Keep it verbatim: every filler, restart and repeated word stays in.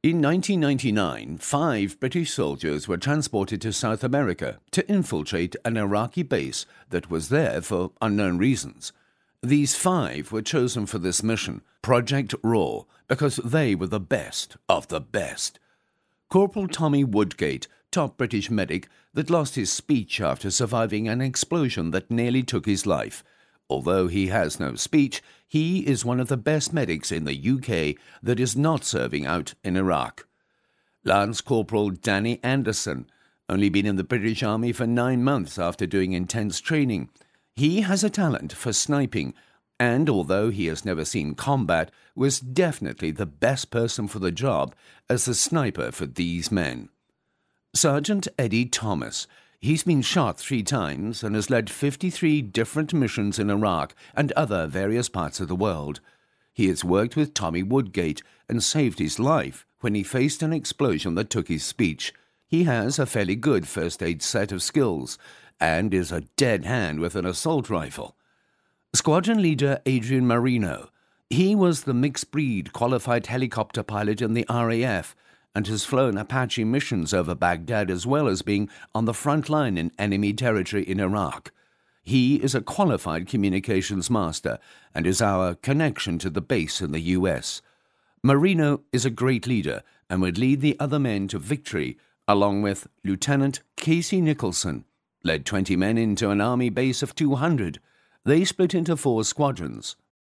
In nineteen ninety-nine, five British soldiers were transported to South America to infiltrate an Iraqi base that was there for unknown reasons. These five were chosen for this mission, Project Raw, because they were the best of the best. Corporal Tommy Woodgate, top British medic that lost his speech after surviving an explosion that nearly took his life. Although he has no speech, he is one of the best medics in the U K that is not serving out in Iraq. Lance Corporal Danny Anderson, only been in the British Army for nine months after doing intense training. He has a talent for sniping, and although he has never seen combat, was definitely the best person for the job as the sniper for these men. Sergeant Eddie Thomas. He's been shot three times and has led fifty-three different missions in Iraq and other various parts of the world. He has worked with Tommy Woodgate and saved his life when he faced an explosion that took his speech. He has a fairly good first aid set of skills and is a dead hand with an assault rifle. Squadron leader Adrian Marino. He was the mixed-breed qualified helicopter pilot in the R A F and has flown Apache missions over Baghdad as well as being on the front line in enemy territory in Iraq. He is a qualified communications master and is our connection to the base in the U S. Marino is a great leader and would lead the other men to victory, along with Lieutenant Casey Nicholson, led twenty men into an army base of two hundred. They split into four squadrons.